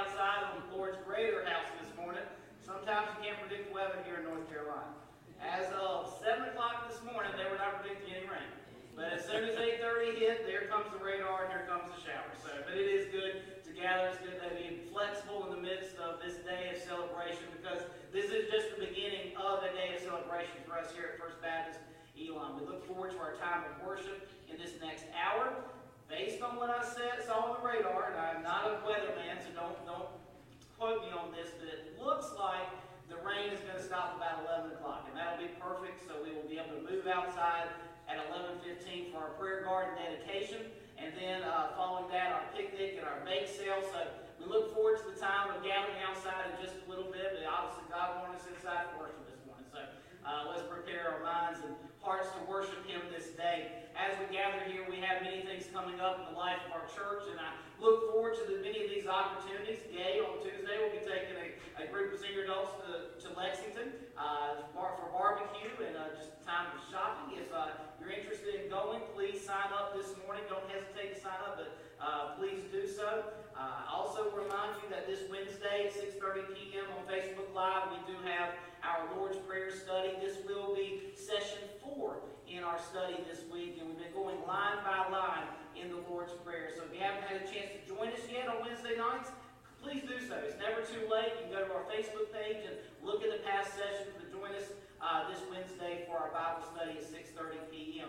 outside on the Lord's Greater House this morning. Sometimes you can't predict the weather here in North Carolina. As of 7 o'clock this morning, they were not predicting any rain. But as soon as 8:30 hit, there comes the radar and here comes the shower. But it is good to gather. It's good to be flexible in the midst of this day of celebration, because this is just the beginning of a day of celebration for us here at First Baptist Elon. We look forward to our time of worship in this next hour. Based on what I saw on the radar, and I'm not a weatherman, so don't quote me on this, but it looks like the rain is going to stop about 11 o'clock, and that'll be perfect, so we will be able to move outside at 11:15 for our prayer garden dedication, and then following that, our picnic and our bake sale. So we look forward to the time of gathering outside in just a little bit, but obviously God wanted us inside for worship this morning. So let's prepare our minds and hearts to worship Him this day. As we gather here, we have many things coming up in the life of our church, and I look forward to many of these opportunities. Gay on Tuesday will be taking a group of senior adults to Lexington for barbecue and just time for shopping. If you're interested in going, please sign up this morning. Don't hesitate to sign up, but please do so. I also remind you that this Wednesday at 6:30 p.m. on Facebook Live, we do have our Lord's Prayer study. This will be session 4 in our study this week, and we've been going line by line in the Lord's Prayer. So if you haven't had a chance to join us yet on Wednesday nights, please do so. It's never too late. You can go to our Facebook page and look at the past sessions, but join us this Wednesday for our Bible study at 6:30 p.m.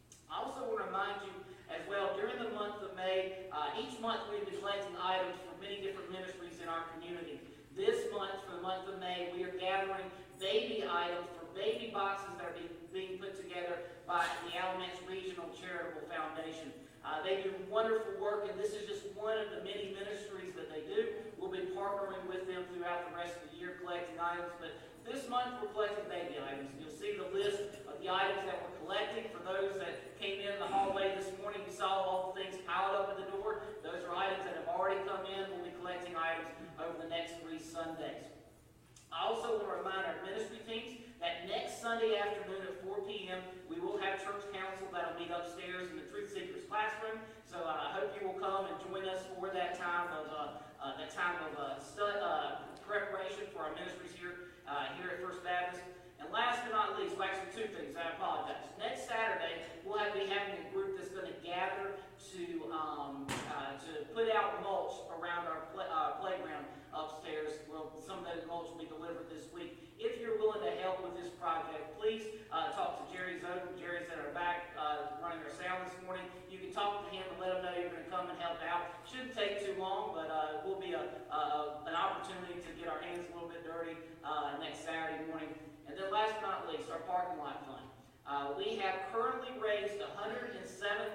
I also want to remind you as well, during the month of May, each month we've been collecting items from many different ministries in our community. This month, for the month of May, we are gathering baby items for baby boxes that are being put together by the Alamance Regional Charitable Foundation. They do wonderful work, and this is just one of the many ministries that they do. We'll be partnering with them throughout the rest of the year collecting items, but this month we're collecting baby items. You'll see the list of the items that we're collecting. For those that came in the hallway this morning, you saw all the things piled up at the door. Those are items that have already come in. We'll be collecting items over the next 3 Sundays. I also want to remind our ministry teams that next Sunday afternoon at 4 p.m. we will have church council that'll meet upstairs in the Truth Seekers classroom. So I hope you will come and join us for that time of preparation for our ministries here at First Baptist. And last but not least, well, actually 2 things. I apologize. Next Saturday we'll be having a group that's going to gather to put out mulch around our playground upstairs. Well, some of those mulch will be delivered this week. If you're willing to help with this project, please talk to Jerry Zoden. Jerry's at our back running our sound this morning. You can talk to him and let him know you're going to come and help out. Shouldn't take too long, but it will be an opportunity to get our hands a little bit dirty next Saturday morning. And then last but not least, our parking lot fund. We have currently raised $107,800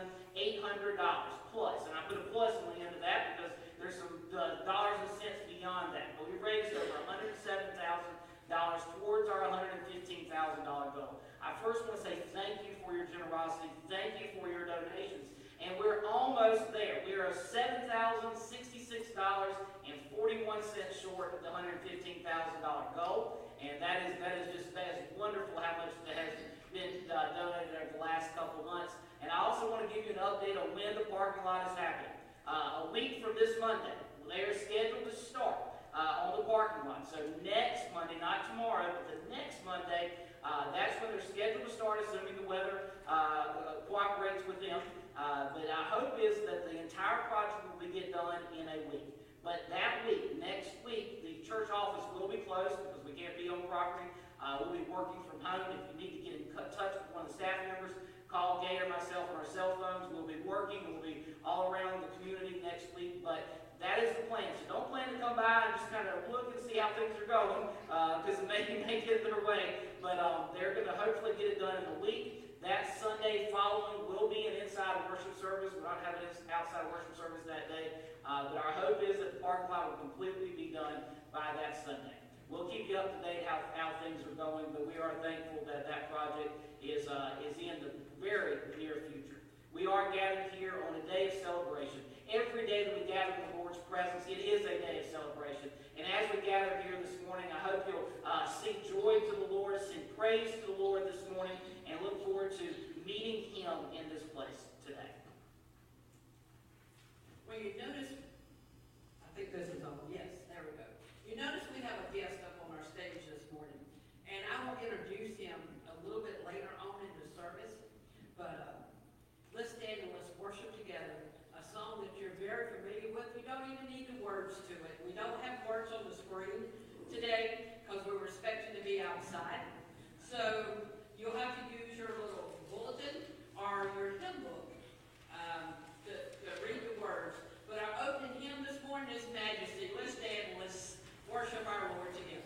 plus, and I put a plus on the end of that because there's some dollars and cents beyond that. But we raised over $107,000 towards our $115,000 goal. I first want to say thank you for your generosity. Thank you for your donations. And we're almost there. We are $7,066.41 short of the $115,000 goal. And that is wonderful how much that has been donated over the last couple of months. And I also want to give you an update on when the parking lot is happening. A week from this Monday, they are scheduled to start on the parking lot. So next Monday, not tomorrow, but the next Monday, that's when they're scheduled to start, assuming the weather cooperates with them. But our hope is that the entire project will get done in a week. But that week, next week, the church office will be closed because we can't be on property. We'll be working from home. If you need to get in touch with one of the staff members, call Gay or myself on our cell phones. We'll be working. We'll be all around the community next week. But that is the plan. So don't plan to come by and just kind of look and see how things are going because it may get their way. But they're going to hopefully get it done in a week. That Sunday following will be an inside worship service. We're not having an outside worship service that day. But our hope is that the parking lot will completely be done by that Sunday. We'll keep you up to date how things are going, but we are thankful that that project is in the very near future. We are gathered here on a day of celebration. Every day that we gather in the Lord's presence, it is a day of celebration. And as we gather here this morning, I hope you'll sing joy to the Lord, sing praise to the Lord this morning, and look forward to meeting Him in this place today. Well, you notice, I think this is don't even need the words to it. We don't have words on the screen today because we're expecting to be outside. So you'll have to use your little bulletin or your hymn book to read the words. But our opening hymn this morning is Majesty. Let's stand and let's worship our Lord together.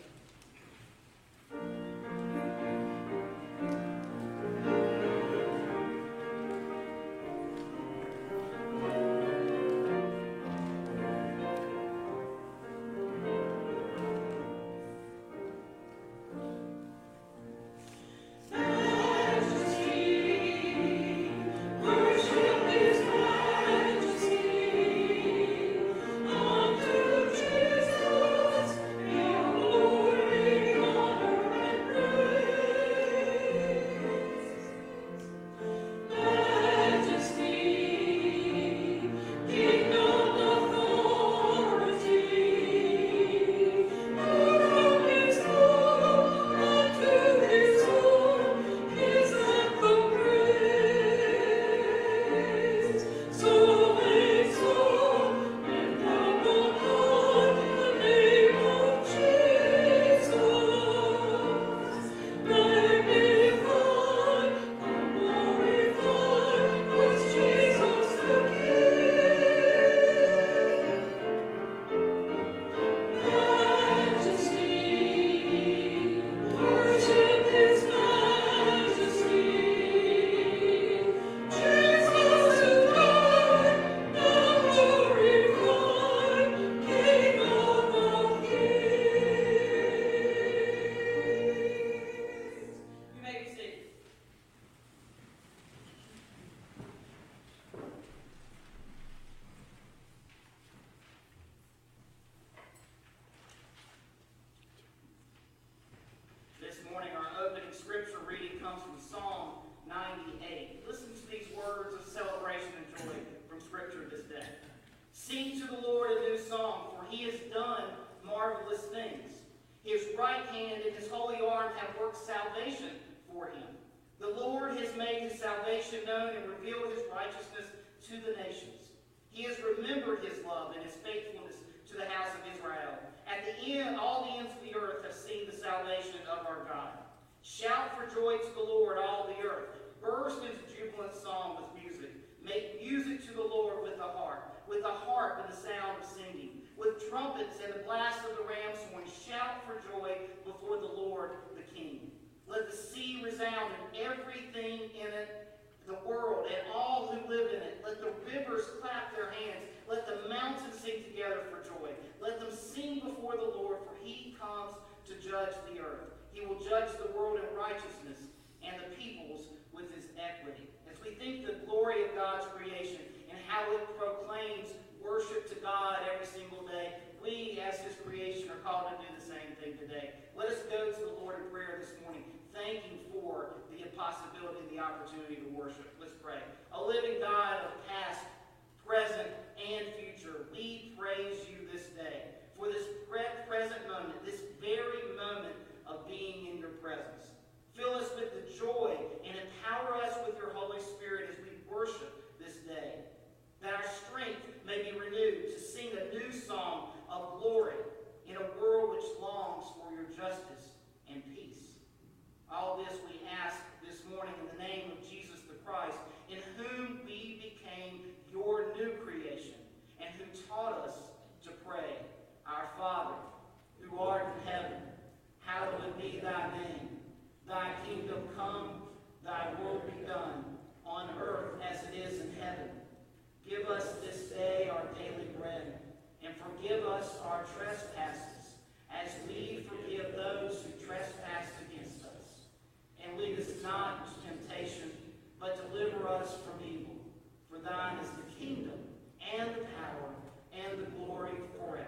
Sing to the Lord a new song, for he has done marvelous things. His right hand and his holy arm have worked salvation for him. The Lord has made his salvation known and revealed his righteousness to the nations. He has remembered his love and his faithfulness to the house of Israel. At the end, all the ends of the earth have seen the salvation of our God. Shout for joy to the Lord, all the earth. Burst into jubilant song with music. Make music to the Lord with a harp and the sound of singing, with trumpets and the blast of the ram's horn. Shout for joy before the Lord the King. Let the sea resound and everything in it, the world and all who live in it. Let the rivers clap their hands. Let the mountains sing together for joy. Let them sing before the Lord, for he comes to judge the earth. He will judge the world in righteousness and the peoples with his equity. As we think the glory of God's creation and how it proclaims worship to God every single day, we as his creation are called to do the same thing today. Let us go to the Lord in prayer this morning, thanking for the possibility and the opportunity to worship. Let's pray. A living God of past, present, and future, we praise you this day for this present moment, this very moment of being in your presence. Fill us with the joy and empower us with your Holy Spirit as we worship this day, that our strength may be renewed to sing a new song of glory in a world which longs for your justice and peace. All this we ask this morning in the name of Jesus the Christ, in whom we became your new creation and who taught us to pray, Our Father, who art in heaven, hallowed be thy name. Thy kingdom come, thy will be done, on earth as it is in heaven. Give us this day our daily bread, and forgive us our trespasses, as we forgive those who trespass against us. And lead us not into temptation, but deliver us from evil. For thine is the kingdom, and the power, and the glory forever.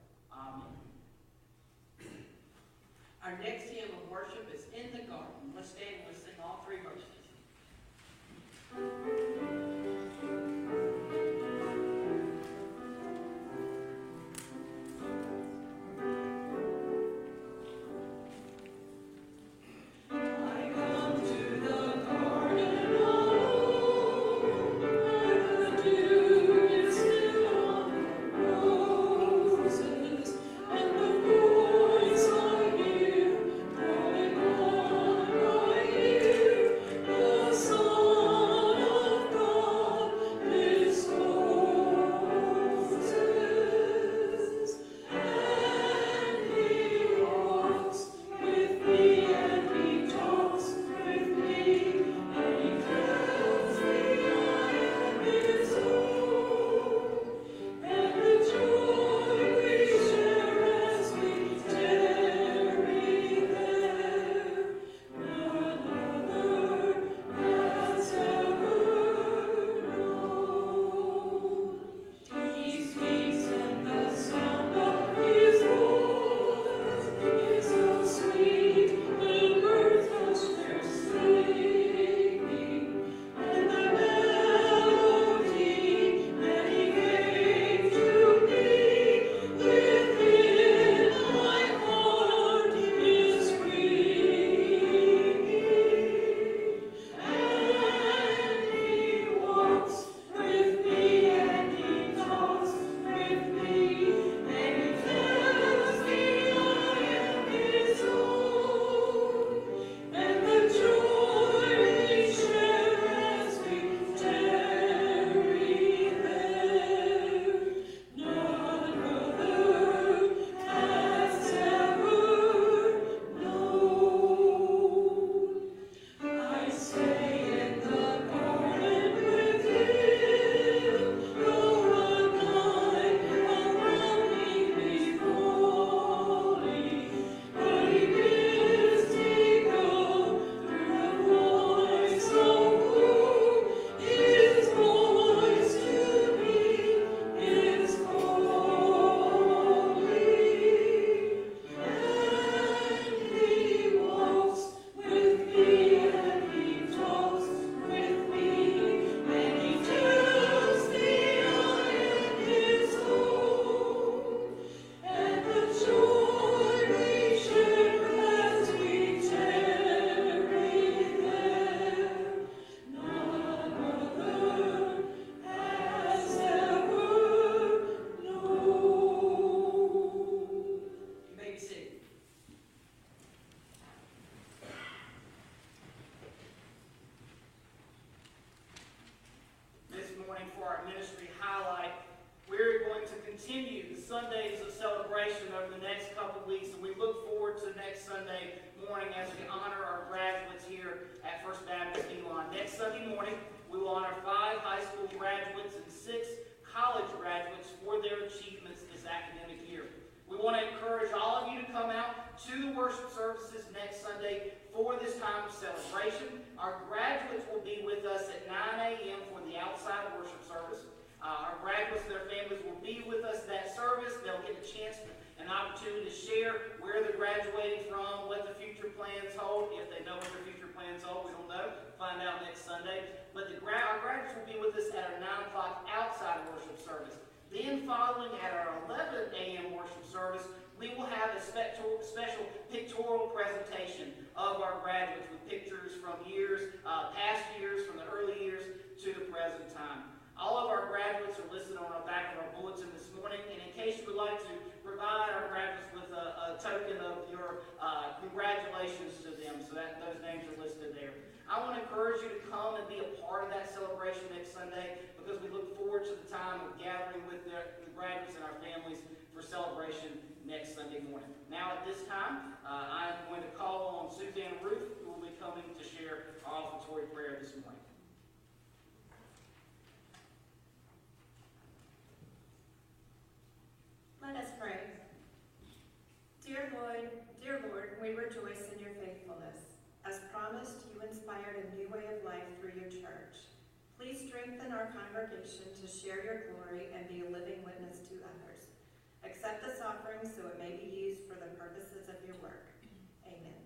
Amen. Our next hymn of worship is In the Garden. Let's stand and let's sing all three verses. Sundays of celebration over the next couple of weeks, and we look forward to next Sunday morning as we honor our graduates here at First Baptist Elon. Next Sunday morning, we will honor 5 high school graduates and 6 college graduates for their achievements this academic year. We want to encourage all of you to come out to the worship services next Sunday for this time of celebration. Our graduates will be with us at 9 a.m. for the outside worship service. Our graduates and their families will be with us that service. They'll get a chance, an opportunity to share where they're graduating from, what the future plans hold. If they know what their future plans hold, we don't know. Find out next Sunday. But our graduates will be with us at our 9 o'clock outside worship service. Then following at our 11 a.m. worship service, we will have a special pictorial presentation of our graduates with pictures from years, past years, from the early years to the present time. All of our graduates are listed on the back of our bulletin this morning, and in case you would like to provide our graduates with a token of your congratulations to them, so that those names are listed there. I want to encourage you to come and be a part of that celebration next Sunday, because we look forward to the time of gathering with the graduates and our families for celebration next Sunday morning. Now at this time, I'm going to call on Suzanne Ruth, who will be coming to share our offertory prayer this morning. Let us pray. Dear Lord, we rejoice in your faithfulness. As promised, you inspired a new way of life through your church. Please strengthen our congregation to share your glory and be a living witness to others. Accept this offering so it may be used for the purposes of your work. Amen.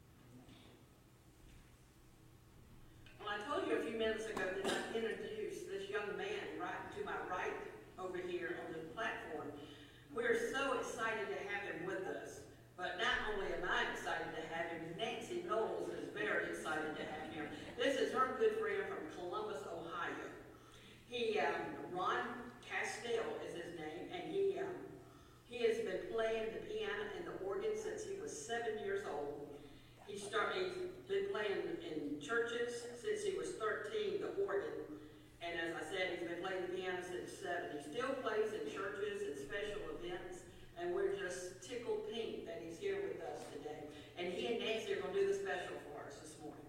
Well, I told you a few minutes ago that I'd introduce this young man right to my right over here on the platform. We're so excited to have him with us. But not only am I excited to have him, Nancy Knowles is very excited to have him. This is her good friend from Columbus, Ohio. Ron Castell is his name, and he has been playing the piano and the organ since he was 7 years old. He's been playing in churches since he was 13, the organ. And as I said, he's been playing the piano since 7. He still plays in churches and special events, and we're just tickled pink that he's here with us today. And he and Nancy are going to do the special for us this morning.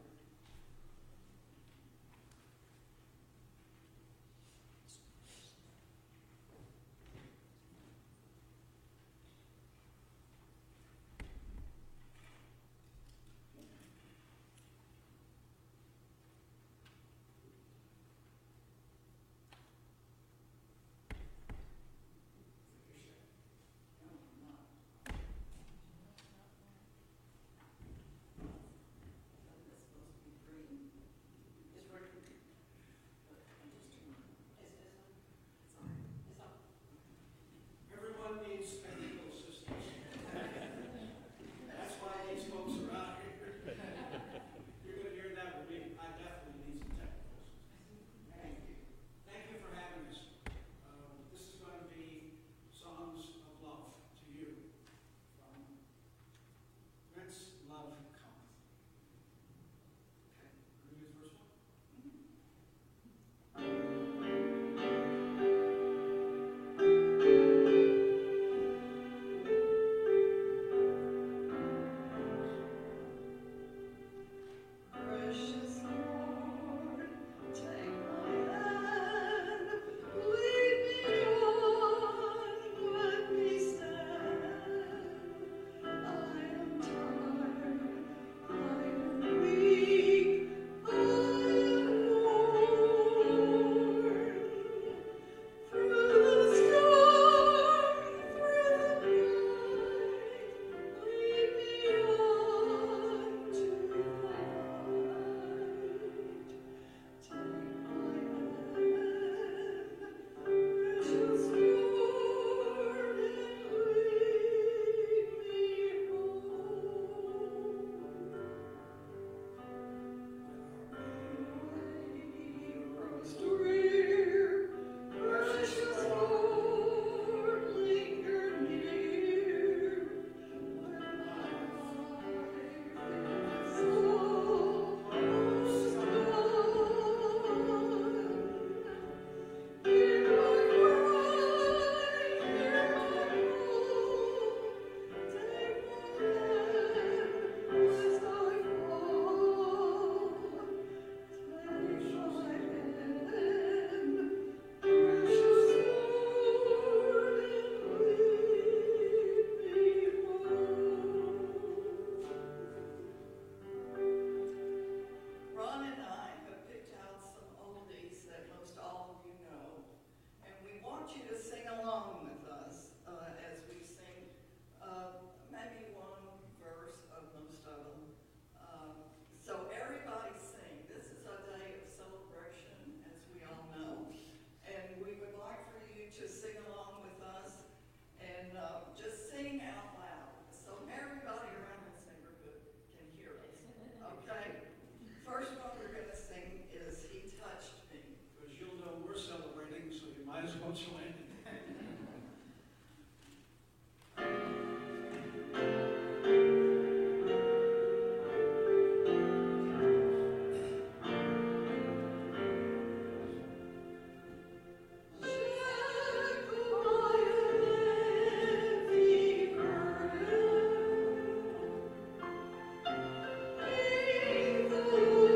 Coach Landon.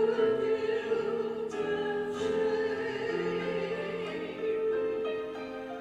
Thank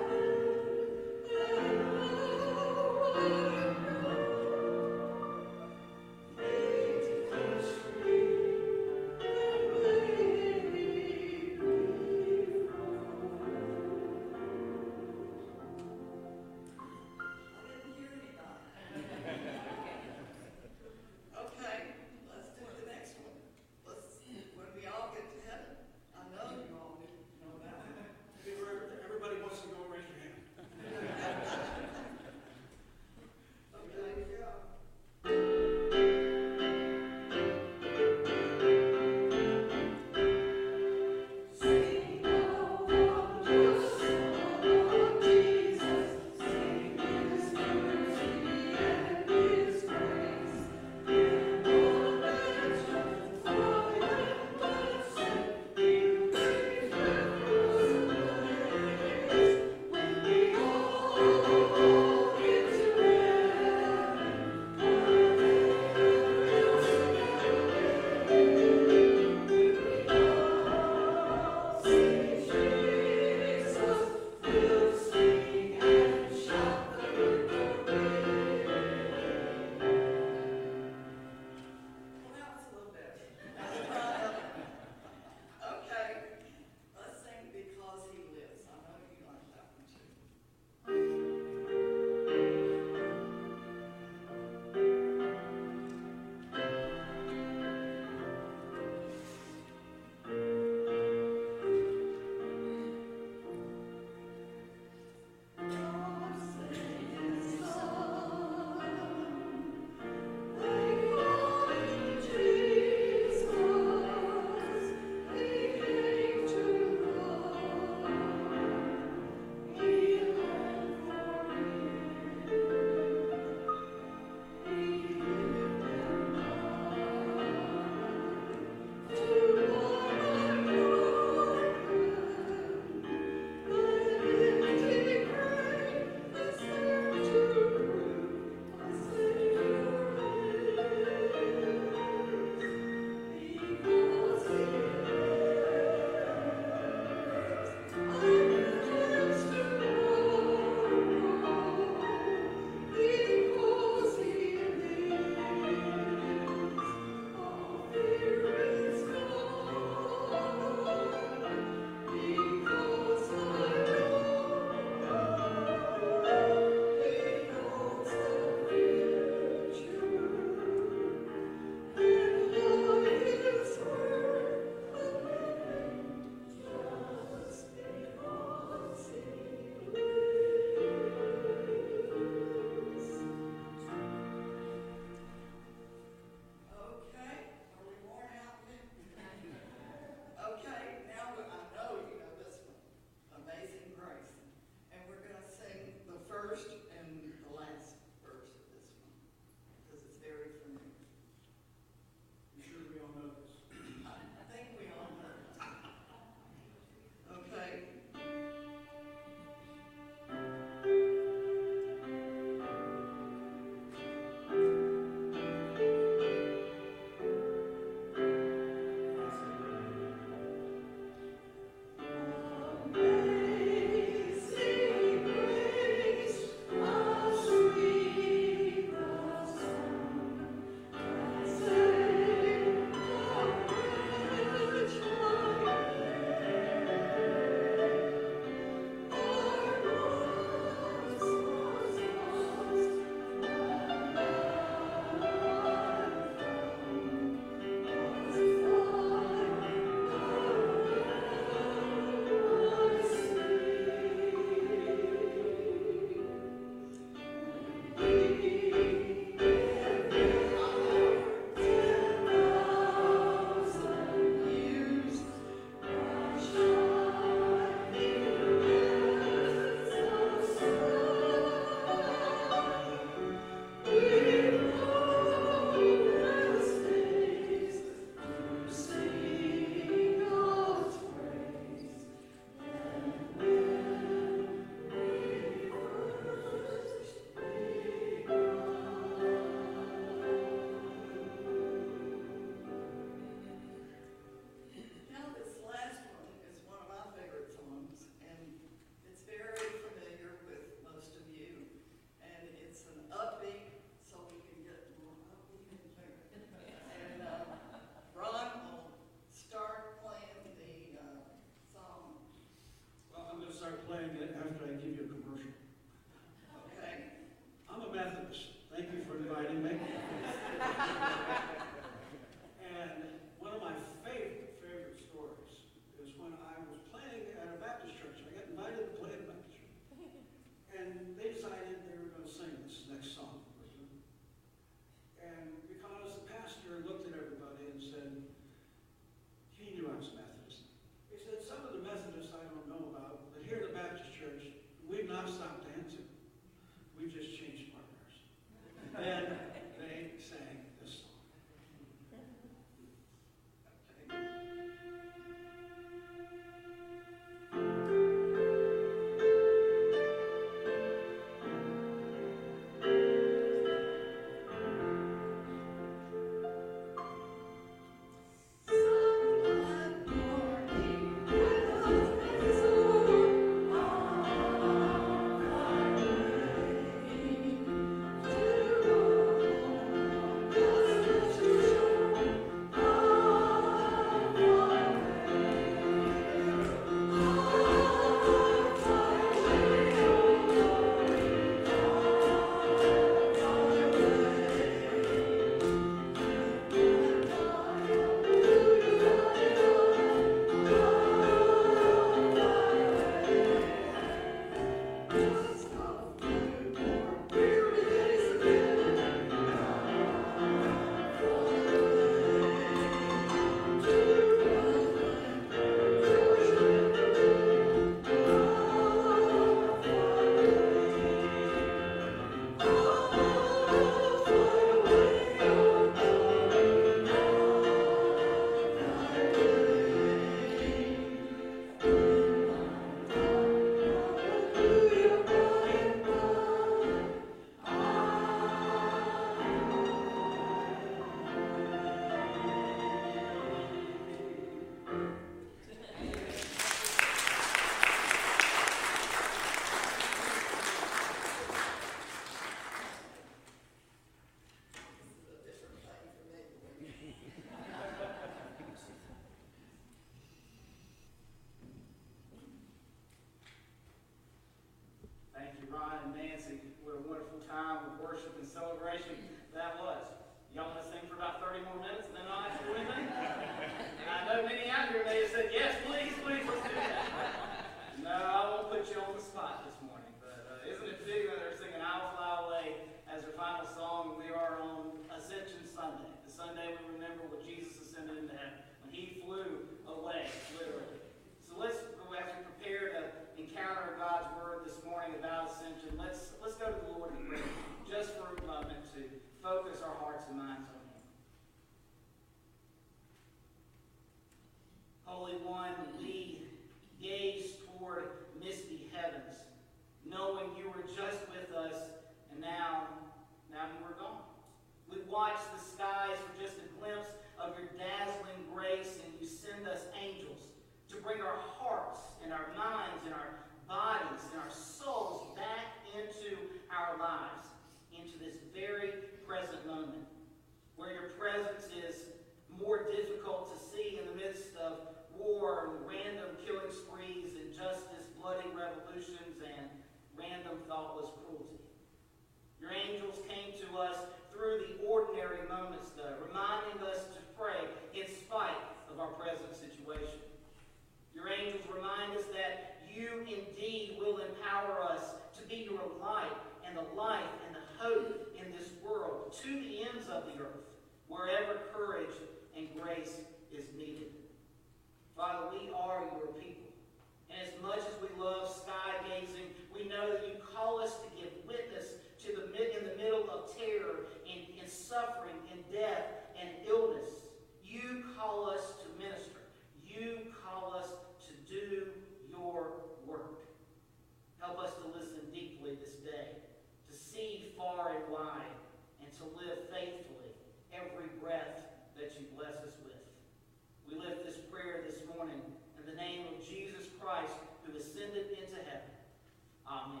random, thoughtless cruelty. Your angels came to us through the ordinary moments, though, reminding us to pray in spite of our present situation. Your angels remind us that you indeed will empower us to be your light and the life and the hope in this world to the ends of the earth, wherever courage and grace is needed. Father, we are your people. And as much as we love sky gazing, we know that you call us to give witness to in the middle of terror and suffering and death and illness. You call us to minister. You call us to do your work. Help us to listen deeply this day, to see far and wide, and to live faithfully every breath that you bless us with. We lift this prayer this morning in the name of Jesus Christ, who ascended into heaven. Amen.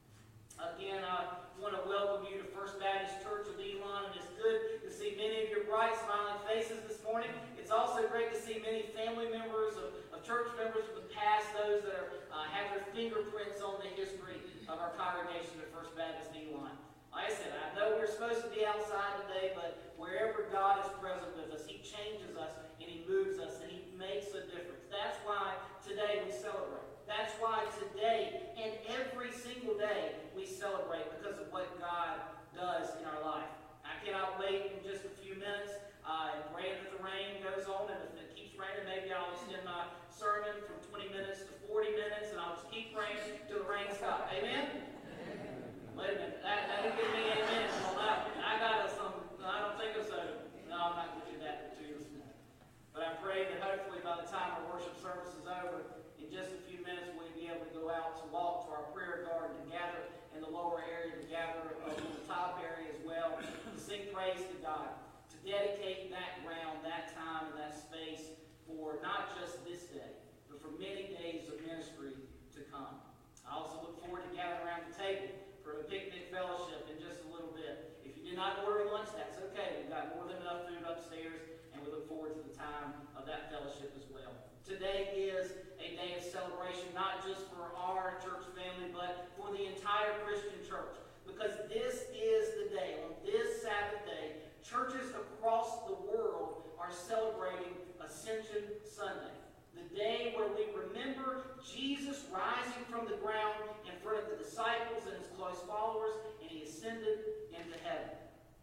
Again, I want to welcome you to First Baptist Church of Elon. It is good to see many of your bright, smiling faces this morning. It's also great to see many family members of church members from the past, those that have their fingerprints on the history of our congregation at First Baptist Elon. Like I said, I know we're supposed to be outside today, but wherever God is present with us, He changes us and He moves us and He makes a difference. That's why today we celebrate. That's why today and every single day we celebrate, because of what God does in our life. I cannot wait in just a few minutes and pray that the rain goes on, and if it keeps raining, maybe I'll extend my sermon from 20 minutes to 40 minutes, and I'll just keep praying till the rain stops. Amen? Wait a minute. That didn't give me amen on that one. I don't think so. No, I'm not going to do that to you this morning. But I pray that hopefully by the time our worship service is over, in just a few minutes, we'll be able to go out to walk to our prayer garden and gather in the lower area, to gather in the top area as well, to sing praise to God, to dedicate that ground, that time, and that space for not just this day, but for many days of ministry to come. I also look forward to gathering around the table for a picnic fellowship in just a little bit. If you did not order lunch, that's okay. We've got more than enough food upstairs, and we look forward to the time of that fellowship as well. Today is a day of celebration, not just for our church family, but for the entire Christian church. Because this is the day, on this Sabbath day, churches across the world are celebrating Ascension Sunday. The day where we remember Jesus rising from the ground in front of the disciples and his close followers, and he ascended into heaven.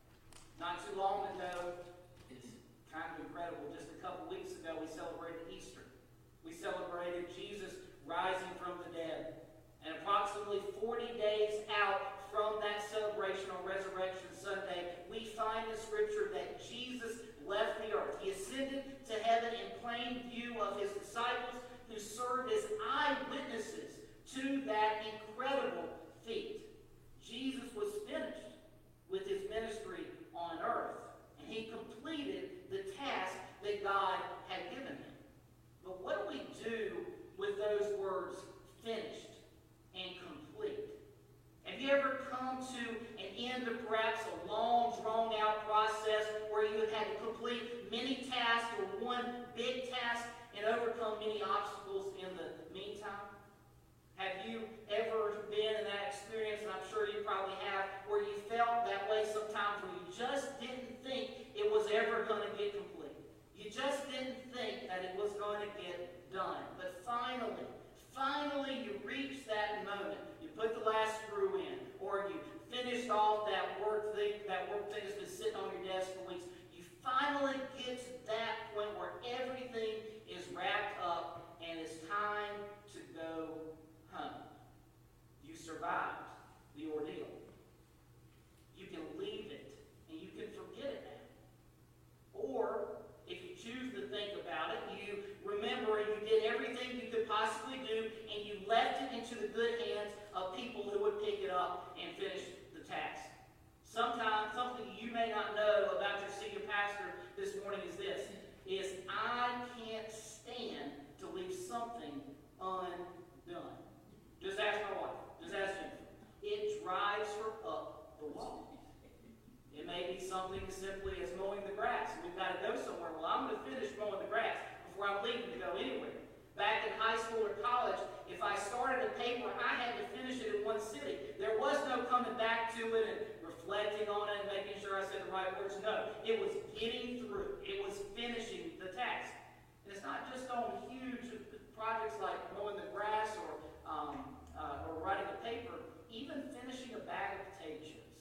Not too long ago, it's kind of incredible, just a couple weeks ago, we celebrated Easter. We celebrated Jesus rising from the dead. And approximately 40 days out from that celebration on Resurrection Sunday, we find in Scripture that Jesus left the earth. He ascended to heaven in plain view of his disciples, who served as eyewitnesses to that incredible feat. Jesus was finished with his ministry on earth, and he completed the task that God had given him. But what do we do with those words, finished and complete? Have you ever come to an end of perhaps a long, drawn-out process where you have had to complete many tasks or one big task and overcome many obstacles in the meantime? Have you ever been in that experience, and I'm sure you probably have, where you felt that way sometimes, where you just didn't think it was ever going to get complete? You just didn't think that it was going to get done. But finally you reached that moment. You put the last screw in, or you finished off that work thing that's been sitting on your desk for weeks. You finally get to that point where everything is wrapped up and it's time to go home. You survived the ordeal. You can leave it and you can forget it now. Or if you choose to think about it, you remember you did everything you could possibly do, and you left it into the good hands of people who would pick it up and finish the task. Sometimes, something you may not know about your senior pastor this morning is this, is I can't stand to leave something undone. Just ask my wife. Just ask Jennifer. It drives her up the wall. It may be something as simply as mowing the grass. We've got to go somewhere. Well, I'm going to finish mowing the grass before I'm leaving to go anywhere. Back in high school or college, if I started a paper, I had to finish it in one sitting. was no coming back to it and reflecting on it and making sure I said the right words. No, it was getting through. It was finishing the task. And it's not just on huge projects like mowing the grass or writing a paper, even finishing a bag of potato chips.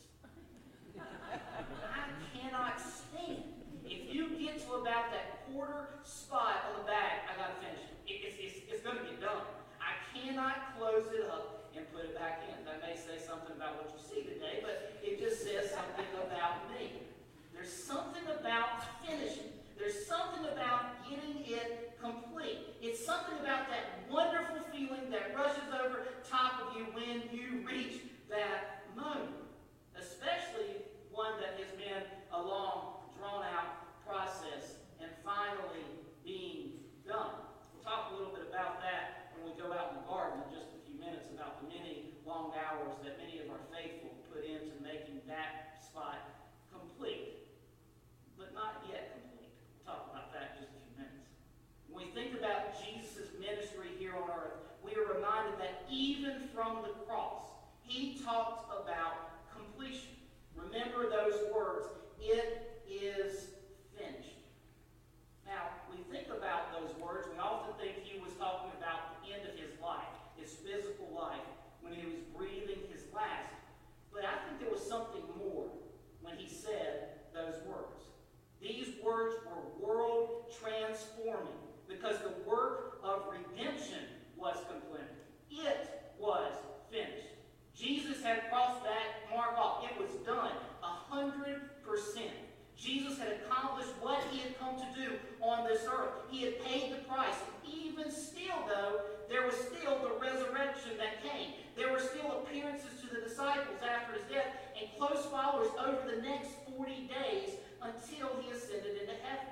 I cannot stand. If you get to about that quarter spot on the bag, I gotta finish it. It's gonna get done. I cannot close it up and put it back in. That may say something about what you see today, but it just says something about me. There's something about finishing. There's something about getting it complete. It's something about that wonderful feeling that rushes over top of you when you reach that moment. Especially one that has been a long, drawn-out process and finally being done. We'll talk a little bit about that when we go out in the garden in just a few minutes, about the many long hours that many of our faithful put into making that spot complete, but not yet complete. We'll talk about that in just a few minutes. When we think about Jesus' ministry here on earth, we are reminded that even from the cross, he talked about completion. Remember those words, "It is finished." Now, we think about those words, we often think he was talking about the end of his life, his physical life, when he was breathing his last. But I think there was something more when he said those words. These words were world transforming because the work of redemption was completed. It was finished. Jesus had crossed that mark off. It was done 100%. Jesus had accomplished what he had come to do on this earth. He had paid the price. Even still, though, there was still the resurrection that came. There were still appearances to the disciples after his death and close followers over the next 40 days until he ascended into heaven.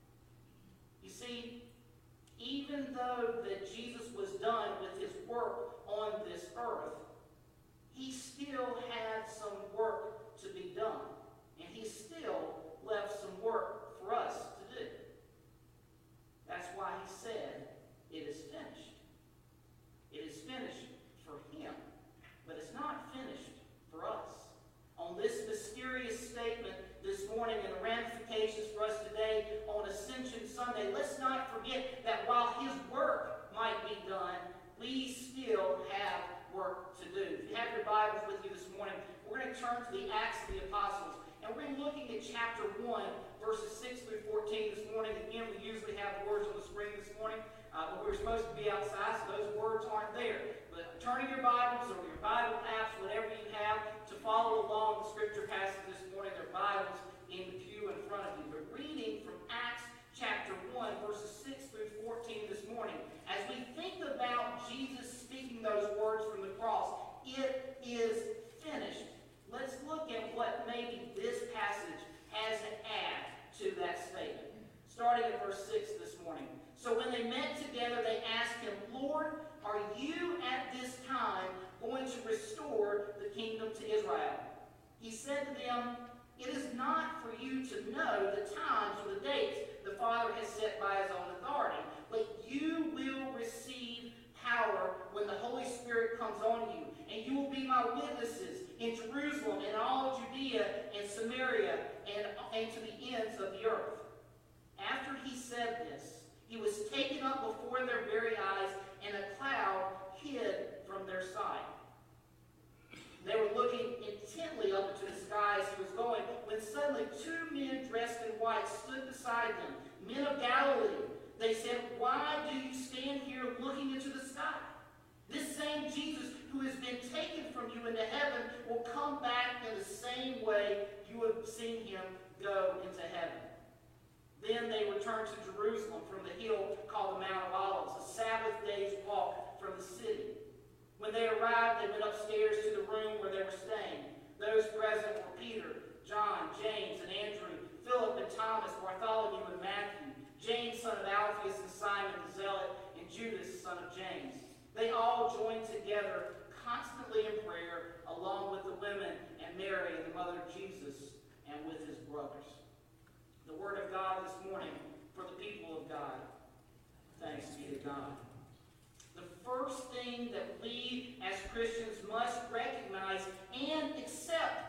You see, even though that Jesus was done with his work on this earth, he still had some work to be done. And he still left some work for us to do. That's why he said, "It is finished." It is finished for him, but it's not finished for us. On this mysterious statement this morning and the ramifications for us today on Ascension Sunday, let's not forget that while his work might be done, we still have work to do. If you have your Bibles with you this morning, we're going to turn to the Acts of the Apostles. And we're going to be looking at chapter 1, verses 6 through 14 this morning. Again, we usually have words on the screen this morning, but we were supposed to be outside, so those words aren't there. But turning your Bibles or your Bible apps, whatever you have, to follow along the scripture passage this morning, their Bibles in the pew in front of you. We're reading from Acts chapter 1, verses 6 through 14 this morning. As we think about Jesus speaking those words from the cross, "It is finished," let's look at what maybe this passage has to add to that statement. Starting at verse 6 this morning. "So when they met together, they asked him, 'Lord, are you at this time going to restore the kingdom to Israel?' He said to them, 'It is not for you to know the times or the dates the Father has set by his own authority, but you will receive power when the Holy Spirit comes on you, and you will be my witnesses in Jerusalem and all Judea and Samaria and to the ends of the earth.' After he said this, he was taken up before their very eyes, and a cloud hid from their sight. They were looking intently up into the sky as he was going, when suddenly 2 men dressed in white stood beside them, men of Galilee. They said, 'Why do you stand here looking into the sky? This same Jesus who has been taken from you into heaven will come back in the same way you have seen him go into heaven.' Then they returned to Jerusalem from the hill called the Mount of Olives, a Sabbath day's walk from the city. When they arrived, they went upstairs to the room where they were staying. Those present were Peter, John, James, and Andrew, Philip and Thomas, Bartholomew and Matthew, James, son of Alphaeus, and Simon the Zealot, and Judas, son of James. They all joined together constantly in prayer, along with the women and Mary, the mother of Jesus, and with his brothers." The word of God this morning for the people of God. Thanks be to God. The first thing that we as Christians must recognize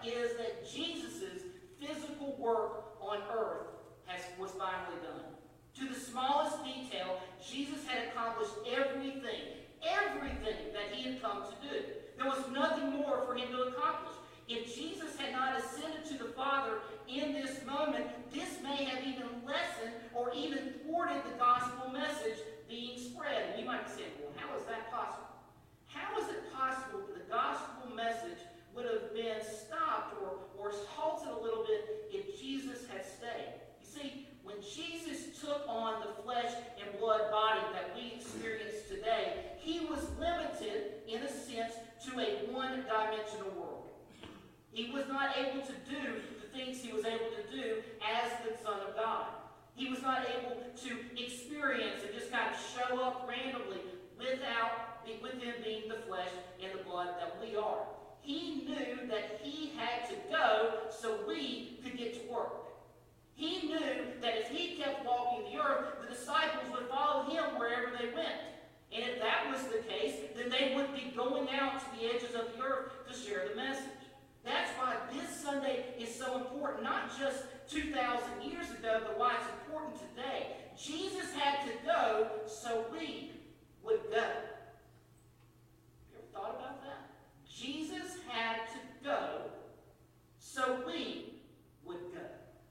is that Jesus' physical work on earth was finally done. To the smallest detail, Jesus had accomplished everything that he had come to do. There was nothing more for him to accomplish. If Jesus had not ascended to the Father in this moment, this may have even lessened or even thwarted the gospel message being spread. And you might be saying, well, how is that possible? How is it possible that the gospel message would have been stopped or halted a little bit if Jesus had stayed? You see, when Jesus took on the flesh and blood body that we experience today, he was limited, in a sense, to a one-dimensional world. He was not able to do the things he was able to do as the Son of God. He was not able to experience and just kind of show up randomly with him being the flesh and the blood that we are. He knew that he had to go so we could get to work. He knew that if he kept walking the earth, the disciples would follow him wherever they went. And if that was the case, then they would be going out to the edges of the earth to share the message. That's why this Sunday is so important, not just 2,000 years ago, but why it's important today. Jesus had to go so we would go. You ever thought about that? Jesus had to go so we would go.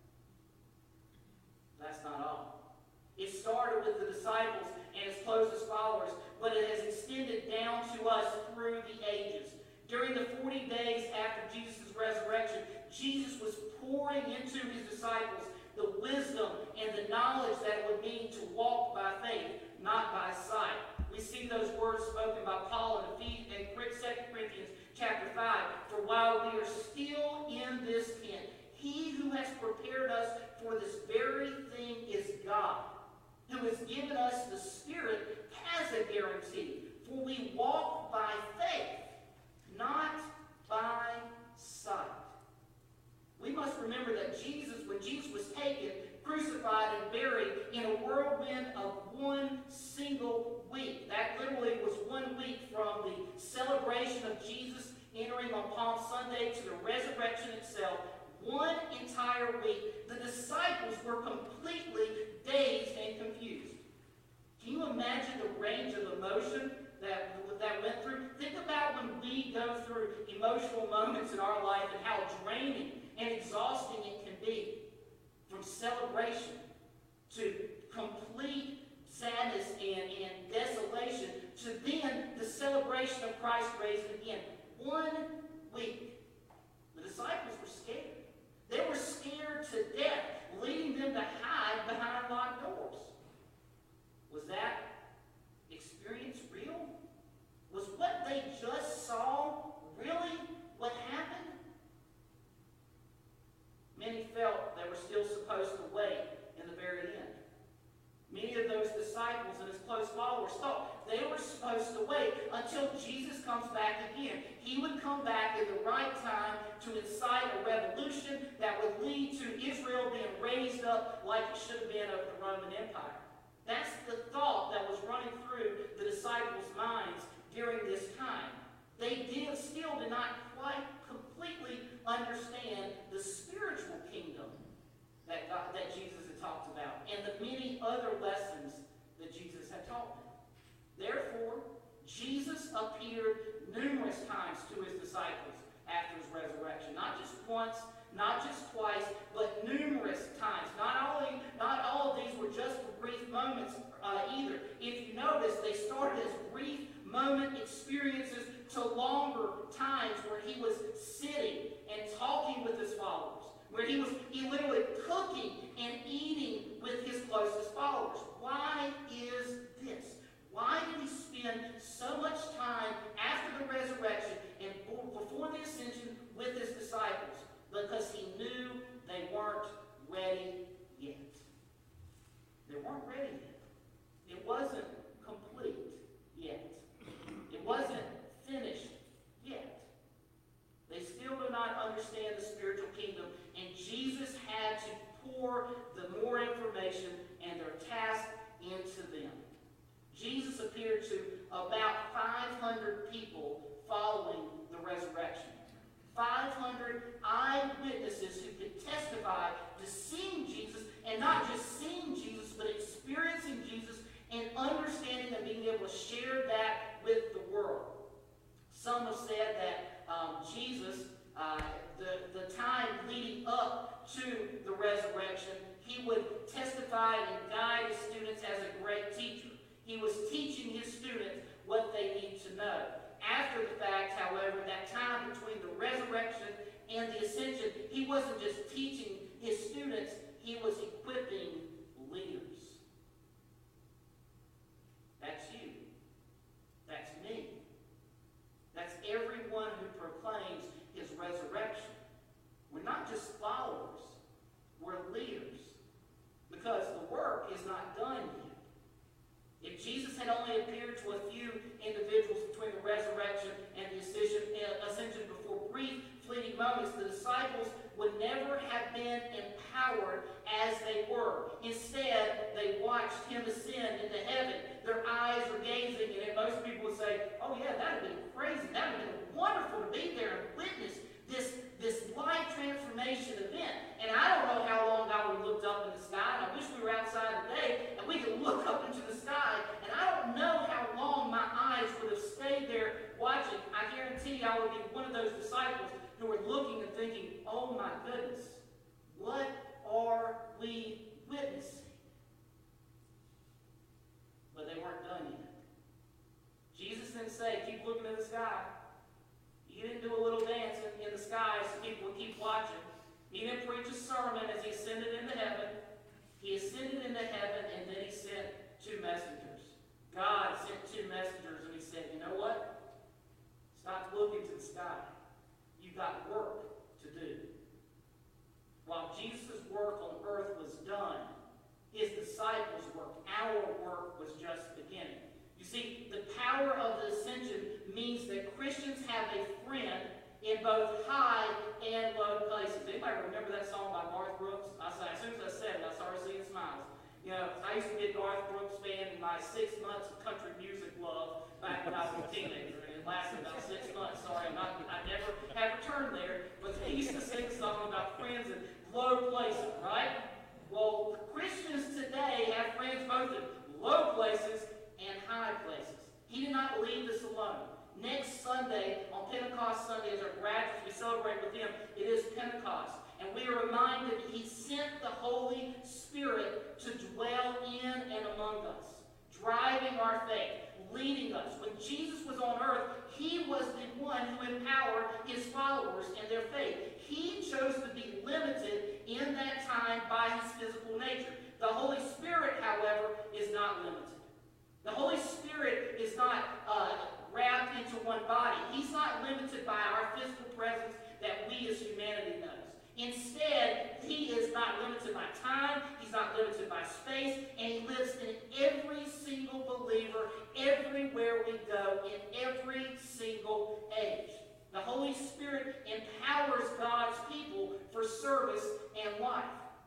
That's not all. It started with the disciples and his closest followers, but it has extended down to us through the ages. During the 40 days after Jesus' resurrection, Jesus was pouring into his disciples the wisdom and the knowledge that it would mean to walk by faith, not by sight. We see those words spoken by Paul in 2 Corinthians chapter 5. For while we are still in this tent, he who has prepared us for this very thing is God, who has given us the Spirit as a guarantee. For we walk by faith, not by sight. We must remember that when Jesus was taken, crucified, and buried in a whirlwind of one single week. That literally was 1 week from the celebration of Jesus entering on Palm Sunday to the resurrection itself. One entire week. The disciples were completely dazed and confused. Can you imagine the range of emotion that went through? Think about when we go through emotional moments in our life and how draining and exhausting it can be. From celebration to complete sadness and desolation to then the celebration of Christ raised again. 1 week. The disciples were scared. They were scared to death, leading them to hide behind locked doors. Was that experience real? Was what they just saw really what happened? Many felt they were still supposed to wait in the very end. Many of those disciples and his close followers thought they were supposed to wait until Jesus comes back again. He would come back in the right time to incite a revolution that would lead to Israel being raised up like it should have been of the Roman Empire. That's the thought that was running through the disciples' minds during this time. They still did not quite completely understand the spiritual kingdom that Jesus had talked about and the many other lessons that Jesus had taught them. Therefore, Jesus appeared numerous times to his disciples after his resurrection. Not just once, not just twice, but numerous times. Not all of these were just for brief moments either. If you notice, they started as brief moment experiences to longer times where he was sitting and talking with his followers, where he literally cooking and eating with his closest followers. Why is this? Why did he spend so much time after the resurrection and before the ascension with his disciples? Because he knew they weren't ready yet. They weren't ready yet. It wasn't complete yet. It wasn't finished yet. They still do not understand the spiritual kingdom, and Jesus had to pour the more information and their task into them. Jesus appeared to about 500 people following the resurrection. 500 eyewitnesses who could testify to seeing Jesus, and not just seeing Jesus, but experiencing Jesus and understanding and being able to share that with the world. Some have said that Jesus, the time leading up to the resurrection, he would testify and guide his students as a great teacher. He was teaching his students what they need to know. After the fact, however, that time between the resurrection and the ascension, he wasn't just teaching his students, he was equipping leaders. That's you. That's me. That's everyone who proclaims his resurrection. We're not just followers, we're leaders. Because the work is not done yet. If Jesus had only appeared to a few individuals between the resurrection and the ascension before brief, fleeting moments, the disciples would never have been empowered as they were. Instead, they watched him ascend into heaven. Their eyes were gazing, and most people would say, oh yeah, that would have been crazy. That would have been wonderful to be there and witness this life transformation event. And I don't know how long I would have looked up in the sky, and I wish we were outside today, and we could look up into the sky, and I don't know how long my eyes would have stayed there watching. I guarantee I would be one of those disciples who were looking and thinking, oh my goodness, what are we witnessing? But they weren't done yet. Jesus didn't say, keep looking at the sky. He didn't do a little dance in the sky so people would keep watching. He didn't preach a sermon as he ascended into heaven. He ascended into heaven, and then he sent two messengers. God sent two messengers, and he said, you know what? Stop looking to the sky. You've got work to do. While Jesus' work on earth was done, his disciples' work, our work, was just beginning. You see, the power of the ascension means that Christians have a friend in both high and low places. Anybody remember that song by Garth Brooks? As soon as I said it, I started seeing smiles. You know, I used to be a Garth Brooks fan in my 6 months of country music love back when I was a teenager, and it lasted about 6 months. Sorry, I never have returned there, but he used to sing a song about friends in low places, right? Well, Christians today have friends both in low places and high places. He did not leave us alone. Next Sunday, on Pentecost Sunday, as our graduates, we celebrate with him, it is Pentecost. And we are reminded that he sent the Holy Spirit to dwell in and among us, driving our faith, leading us. When Jesus was on earth, he was the one who empowered his followers in their faith. He chose to be limited in that time by his physical nature. The Holy Spirit, however, is not limited. The Holy Spirit is not wrapped into one body. He's not limited by our physical presence that we as humanity knows. Instead, he is not limited by time, he's not limited by space, and he lives in every single believer, everywhere we go, in every single age. The Holy Spirit empowers God's people for service and life.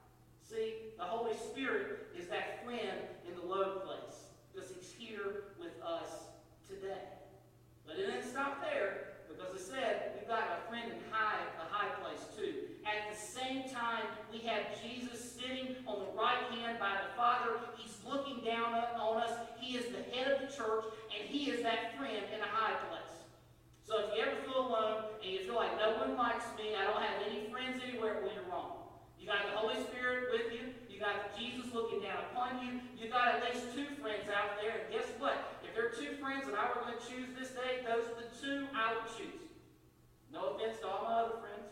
See, the Holy Spirit is that friend in the low place, because he's here with us today. But it didn't stop there, because it said we've got a friend in a high place too. At the same time, we have Jesus sitting on the right hand by the Father. He's looking down on us. He is the head of the church, and he is that friend in a high place. So if you ever feel alone, and you feel like no one likes me, I don't have any friends anywhere, well, you're wrong. You got the Holy Spirit with you. You got Jesus looking down upon you. You got at least two friends out there, and guess what? If there are two friends that I were going to choose this day, those are the two I would choose. No offense to all my other friends.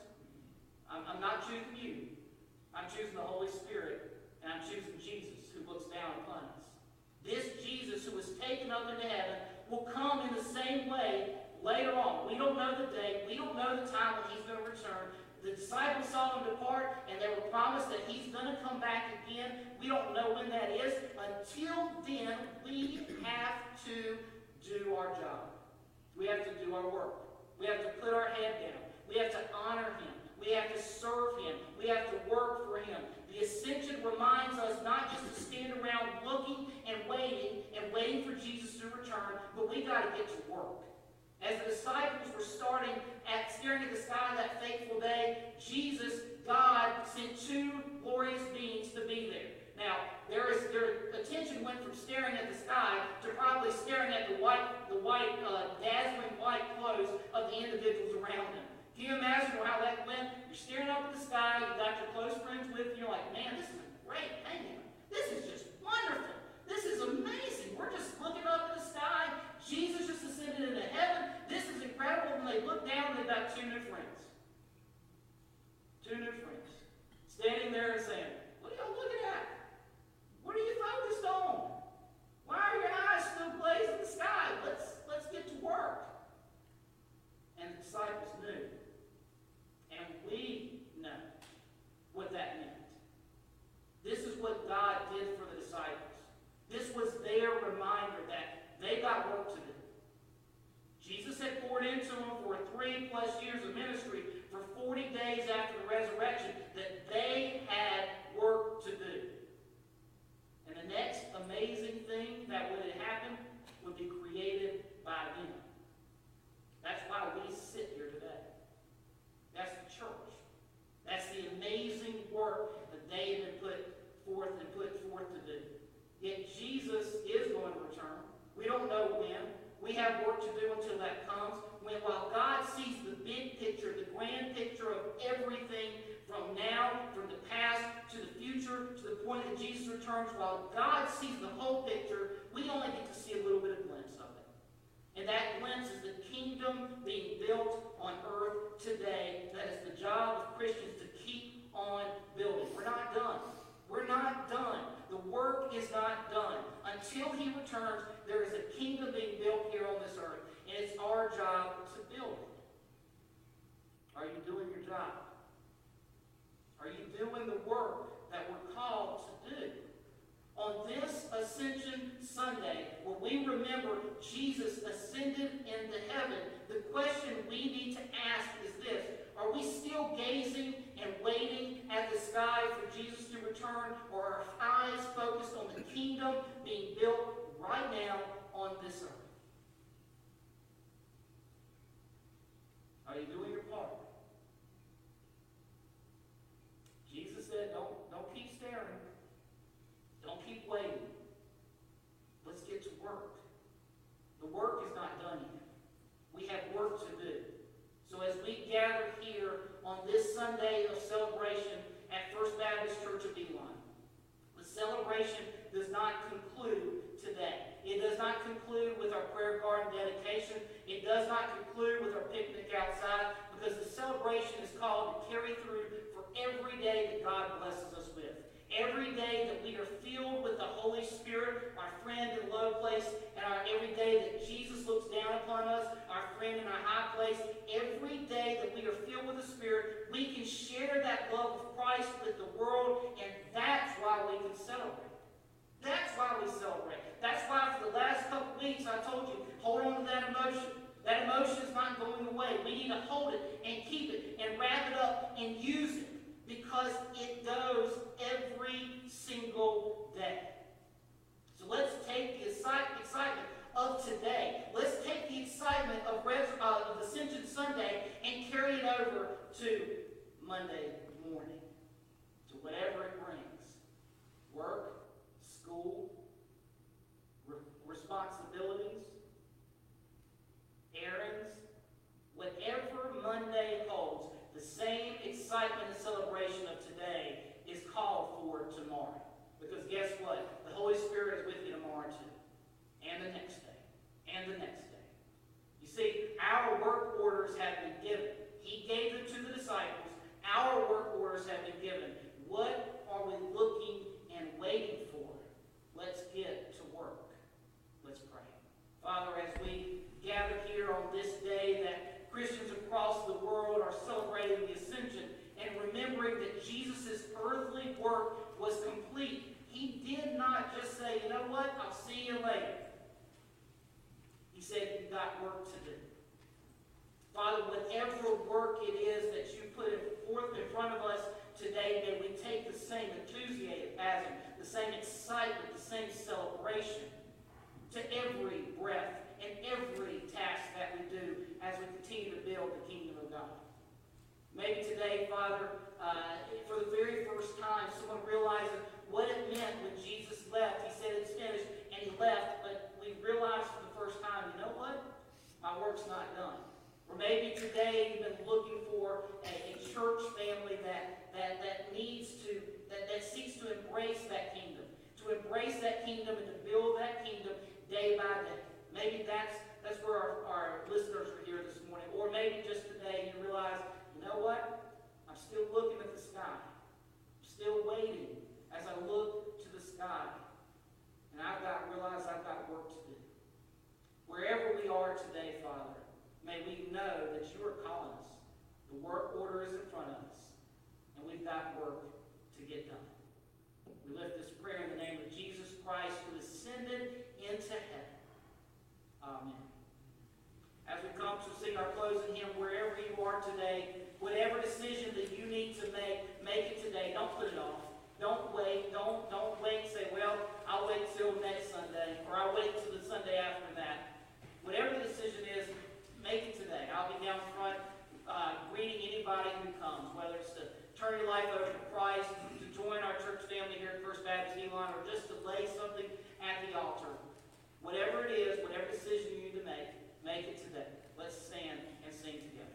I'm not choosing you. I'm choosing the Holy Spirit, and I'm choosing Jesus who looks down upon us. This Jesus who was taken up into heaven will come in the same way later on. We don't know the day. We don't know the time when he's going to return. The disciples saw him depart, and they were promised that he's going to come back again. We don't know when that is. Until then, we have to do our job. We have to do our work. We have to put our head down. We have to honor him. We have to serve him. We have to work for him. The ascension reminds us not just to stand around looking and waiting for Jesus to return, but we got to get to work. As the disciples were staring at the sky that fateful day, Jesus, God, sent two glorious beings to be there. Now, their attention went from staring at the sky to probably staring at the dazzling white clothes of the individuals around them. Can you imagine how that went? You're staring up at the sky, you've got your close friends with you, you're like, man, this is a great hangout. This is just wonderful. This is amazing. We're just looking up at the sky. Jesus just ascended into heaven. This is incredible. And they look down and they've got two new friends. Two new friends. Standing there and saying, what are y'all looking at? What are you focused on? Why are your eyes still blazing in the sky? Let's get to work. And the disciples knew. And we know what that meant. This is what God did for the disciples. This was their reminder that they got work to do. Jesus had poured into them for 3+ years of ministry for 40 days after the resurrection that they had work to do. And the next amazing thing that would happen would be created by them. That's why we sit here today. That's the church. That's the amazing work that they have been put forth to do. Yet Jesus is going to return. We don't know when. We have work to do until that comes. While God sees the big picture, the grand picture of everything from now, from the past to the future, to the point that Jesus returns, while God sees the whole picture, we only get to see a little bit of a glimpse of it. And that glimpse is the kingdom being built on earth today. That is the job of Christians to keep on building. We're not done. We're not done. The work is not done. Until he returns, there is a kingdom being built here on this earth. And it's our job to build it. Are you doing your job? Are you doing the work that we're called to do? On this Ascension Sunday, where we remember Jesus ascended into heaven, the question we need to ask is this: are we still gazing and waiting at the sky for Jesus to return, or are our eyes focused on the kingdom being built right now on this earth? Are you doing your part? Jesus said, don't keep staring. Don't keep waiting. Let's get to work. The work is not done yet. We have work to do. So as we gather here on this Sunday of celebration at First Baptist Church of Beeline, the celebration does not conclude today. It does not conclude with our prayer garden dedication. It does not conclude with our picnic outside, because the celebration is called to carry through for every day that God blesses us with. Every day that we are filled with the Holy Spirit, our friend in low place, and every day that Jesus looks down upon us, our friend in our high place, every day that we are filled with the Spirit, we can share that love of Christ with the world, and that's why we can celebrate. That's why we celebrate. That's why for the last couple weeks I told you, hold on to that emotion. That emotion is not going away. We need to hold it and keep it and wrap it up and use it, because it goes every single day. So let's take the excitement of today. Let's take the excitement of Ascension Sunday and carry it over to Monday morning, to whatever it brings. Work, school, responsibilities, errands, whatever Monday holds. The same excitement and celebration of today is called for tomorrow. Because guess what? The Holy Spirit is with you tomorrow too. And the next day. And the next day. You see, our work orders have been given. He gave them to the disciples. Our work orders have been given. What are we looking and waiting for? Let's get to work. Let's pray. Father, as we gather here on this day that Christians across the world are celebrating the Ascension and remembering that Jesus' earthly work was complete. He did not just say, you know what, I'll see you later. He said, you've got work to do. Father, whatever work it is that you put forth in front of us today, may we take the same enthusiasm, the same excitement, the same celebration to every breath and every task that we do Father, for the very first time, someone realizing what it meant when Jesus left. He said it's finished, and he left, but we realized for the first time, you know what? My work's not done. Or maybe today you've been looking for a church family that needs to, that seeks to embrace that kingdom. To embrace that kingdom and to build that kingdom day by day. Maybe that's where our listeners are here this morning. Or maybe just today you realize, you know what? I'm still looking at the sky. I'm still waiting as I look to the sky. And realize I've got work to do. Wherever we are today, Father, may we know that you are calling us. The work order is in front of us. And we've got work to get done. We lift this prayer in the name of Jesus Christ, who ascended into heaven. Amen. As we come to sing our closing hymn, wherever you are today, whatever decision that you need to make it today. Don't put it off. Don't wait. Don't wait and say, well, I'll wait till next Sunday, or I'll wait till the Sunday after that. Whatever the decision is, make it today. I'll be down front greeting anybody who comes, whether it's to turn your life over to Christ, to join our church family here at First Baptist Elon, or just to lay something at the altar. Whatever it is, whatever decision you need to make it today. Let's stand and sing together.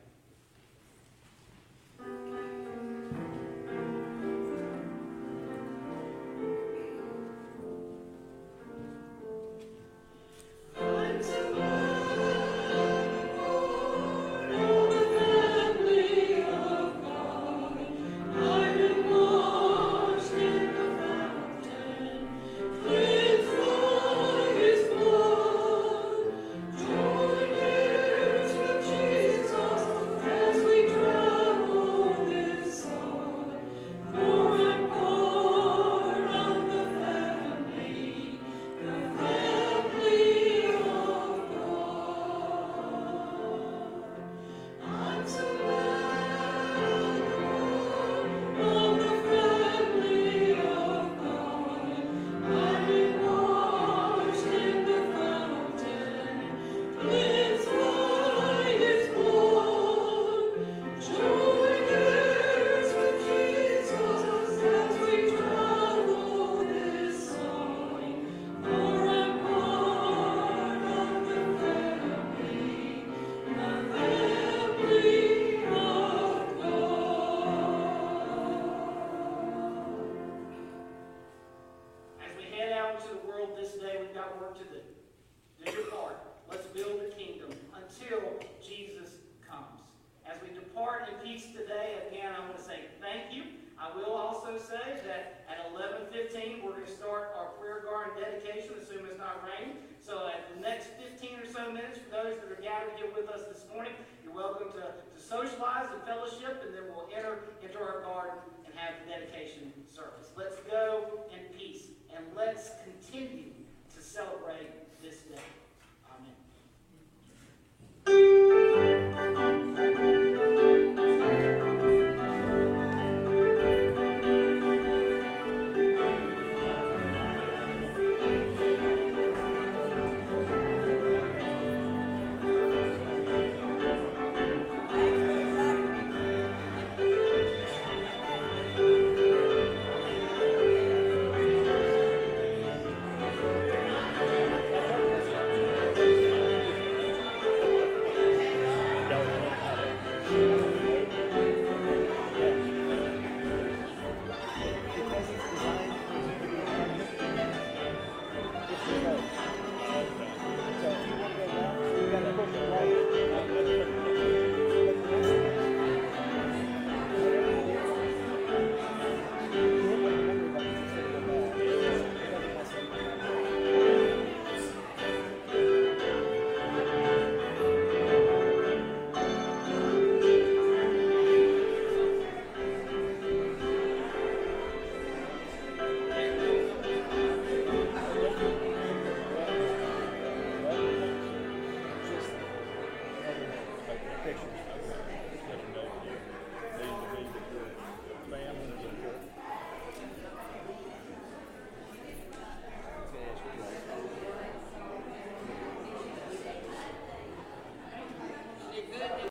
Socialize and fellowship, and then we'll enter into our garden and have the dedication service. Let's go in peace, and let's continue to celebrate this day.